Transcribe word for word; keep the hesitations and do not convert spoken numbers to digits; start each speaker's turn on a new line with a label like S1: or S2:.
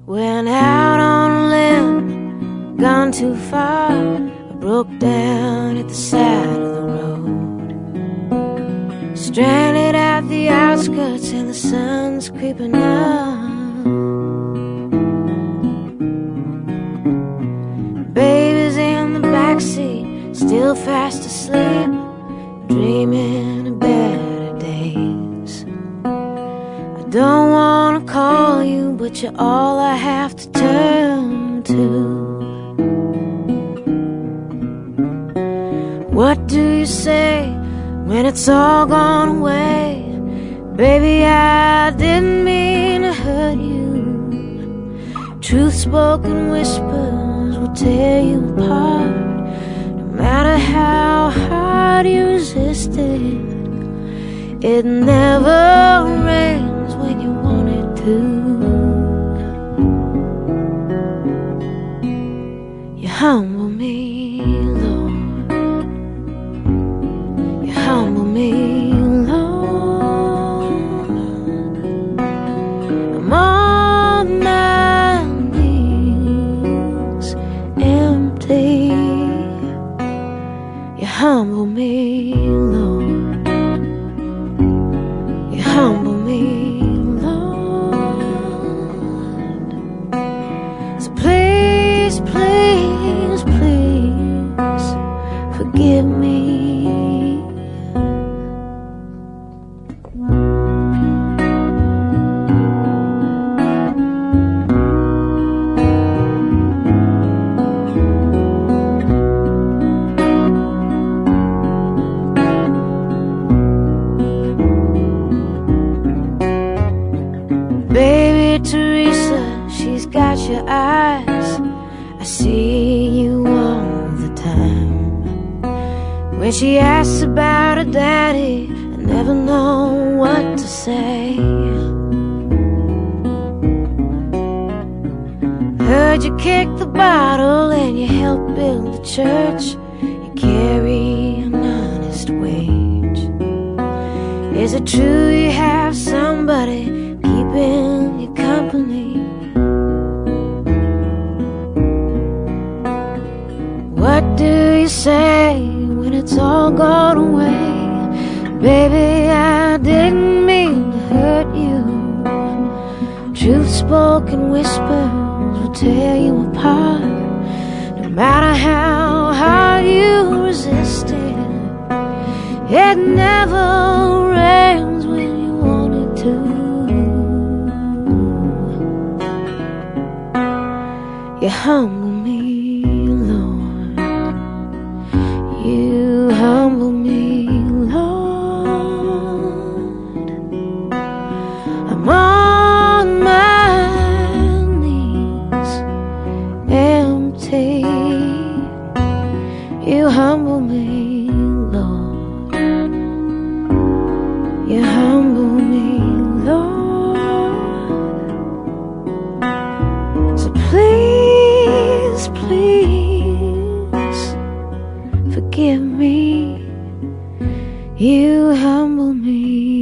S1: Went out on a limb, gone too far. I broke down at the side of the road, stranded at the outskirts and the sun's creeping up. Baby's in the backseat, still fast asleep, dreaming of better days. I don't wanna call you, but you're all I have to turn to. What do you say when it's all gone away? Baby, I didn't mean to hurt you. Truth-spoken whispers will tear you apart. No matter how hard you resisted, it never rains when you want it to. You humble me, Lord. You humble me, Lord. I'm on my knees, empty. You humble me, Lord. You humble me, Lord. So please, please, please forgive me. Baby Teresa, she's got your eyes. I see you all the time. When she asks about her daddy, I never know what to say. Heard you kick the bottle and you help build the church. You carry an honest wage. Is it true you have somebody keeping you company? What do you say when it's all gone away? Baby, I didn't mean to hurt you. Truth-spoken whispers will tear you apart. No matter how hard you resisted, it never rains when you want it to. You humble me, Lord. You humble me, Lord. I'm on my knees, empty. You humble me, Lord. You humble me, Lord. So please, please forgive me. You humble me.